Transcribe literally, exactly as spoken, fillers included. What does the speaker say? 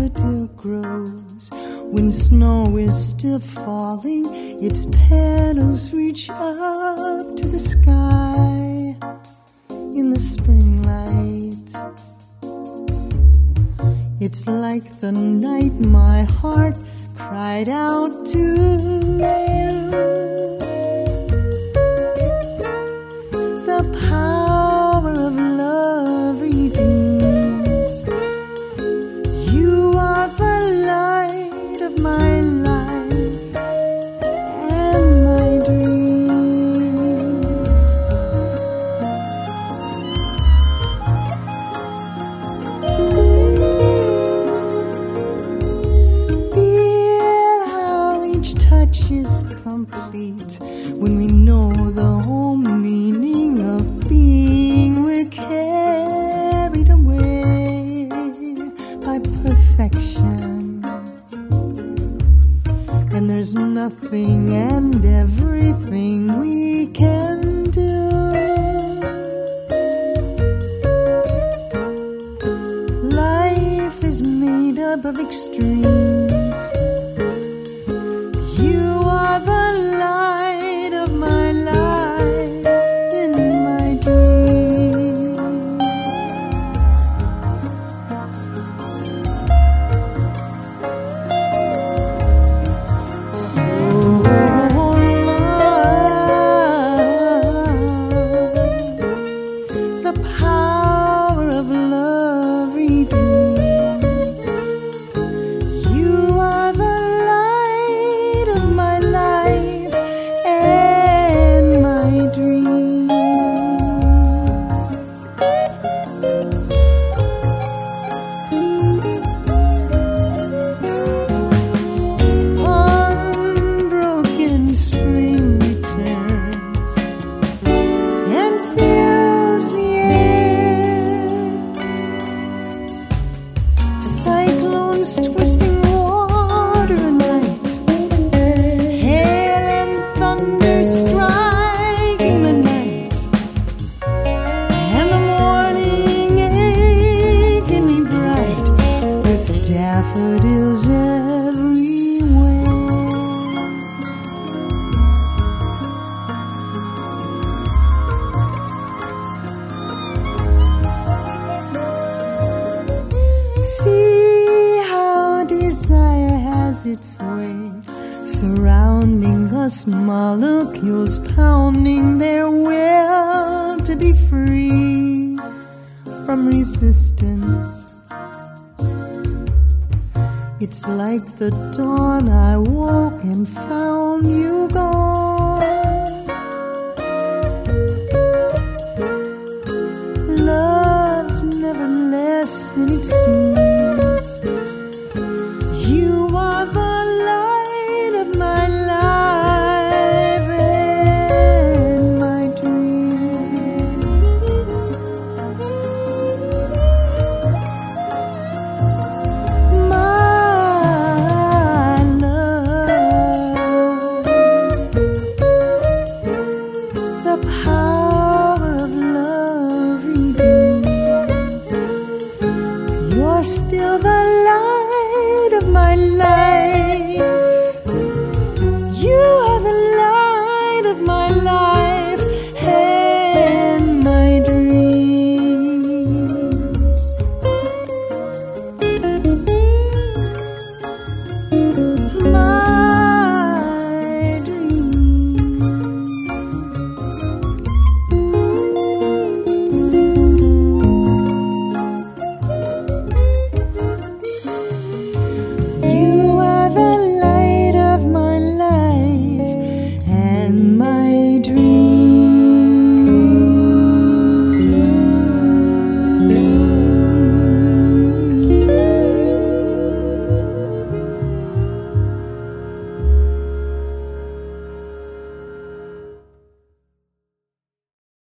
daffodil grows. When snow is still falling, its petals reach up to the sky in the spring light. It's like the night my heart cried out to you. The power of love redeems. You are the light of my life and my dreams. Feel how each touch is complete when we know the whole meaning of being. We're carried away by perfection, and there's nothing and everything we can do. Life is made up of extremes. You are the light of my life in my dreams. Oh, love, the power of love redeems. You are the light of my life and my dreams. Unbroken spring returns and fills the air. Cyclones twisting water and light, hail and thunder striking the night, and the morning achingly bright with daffodils everywhere. See how desire has its way, surrounding us, molecules pounding their will to be free from resistance. It's like the dawn I woke and found you gone.